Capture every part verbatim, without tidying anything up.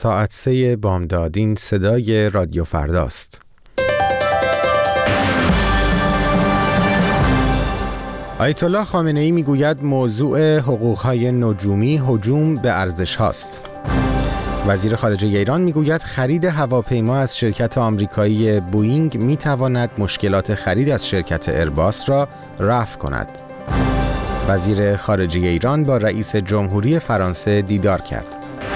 ساعت سه بامداد. این صدای رادیو فرداست. آیت الله خامنه‌ای میگوید موضوع حقوق‌های نجومی هجوم به ارزش هاست. وزیر خارجه ایران میگوید خرید هواپیما از شرکت آمریکایی بوئینگ میتواند مشکلات خرید از شرکت ایرباس را رفع کند. وزیر خارجه ایران با رئیس جمهوری فرانسه دیدار کرد.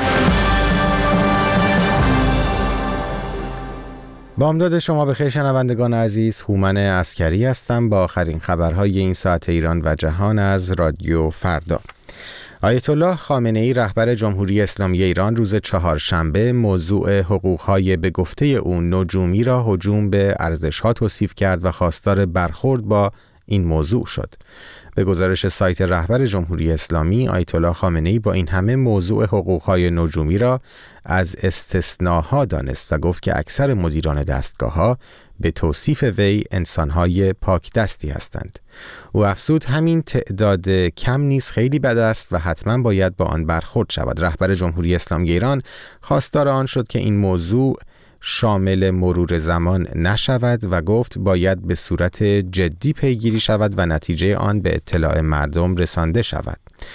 بامداد شما بخیر شنوندگان عزیز، هومن عسکری هستم با آخرین خبرهای این ساعت ایران و جهان از رادیو فردا. آیت الله خامنه‌ای رهبر جمهوری اسلامی ایران روز چهارشنبه موضوع حقوق‌های به گفته او نجومی را هجوم به ارزش‌ها توصیف کرد و خواستار برخورد با این موضوع شد. به گزارش سایت رهبر جمهوری اسلامی، آیت الله خامنه‌ای با این همه موضوع حقوق‌های نجومی را از استثناها دانست و گفت که اکثر مدیران دستگاه‌ها به توصیف وی انسان‌های پاک دستی هستند. او افزود همین تعداد کم نیز خیلی بد است و حتما باید با آن برخورد شود. رهبر جمهوری اسلامی ایران خواستار آن شد که این موضوع شامل مرور زمان نشود و گفت باید به صورت جدی پیگیری شود و نتیجه آن به اطلاع مردم رسانده شود.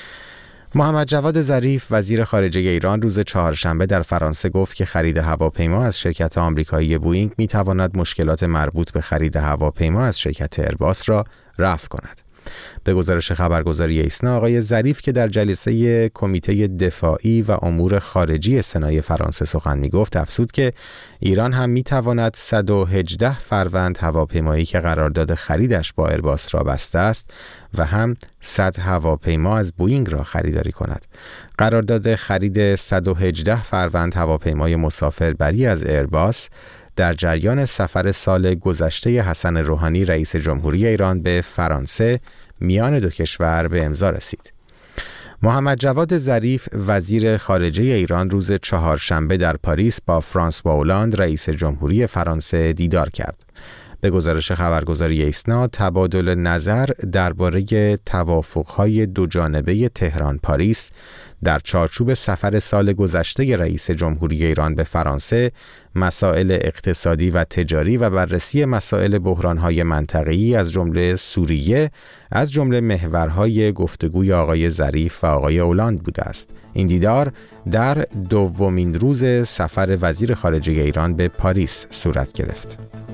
محمد جواد ظریف وزیر خارجه ایران روز چهارشنبه در فرانسه گفت که خرید هواپیما از شرکت آمریکایی بوئینگ میتواند مشکلات مربوط به خرید هواپیما از شرکت ایرباس را رفع کند. به گزارش خبرگزاری ایسنا، آقای ظریف که در جلسه کمیته دفاعی و امور خارجی سنای فرانسه سخن می‌گفت، افزود که ایران هم می‌تواند صد و هجده فروند هواپیمایی که قرارداد خریدش با ایرباس را بسته است و هم صد هواپیما از بوئینگ را خریداری کند. قرارداد خرید صد و هجده فروند هواپیمای مسافربری از ایرباس در جریان سفر سال گذشته حسن روحانی رئیس جمهوری ایران به فرانسه میان دو کشور به امضا رسید. محمد جواد ظریف وزیر خارجه ایران روز چهارشنبه در پاریس با فرانسوا اولاند رئیس جمهوری فرانسه دیدار کرد. به گزارش خبرگزاری ایسنا، تبادل نظر درباره توافق‌های دوجانبه تهران پاریس در چارچوب سفر سال گذشته رئیس جمهوری ایران به فرانسه، مسائل اقتصادی و تجاری و بررسی مسائل بحران‌های منطقه‌ای از جمله سوریه از جمله محورهای گفتگوی آقای ظریف و آقای اولاند بوده است. این دیدار در دومین روز سفر وزیر خارجه ایران به پاریس صورت گرفت.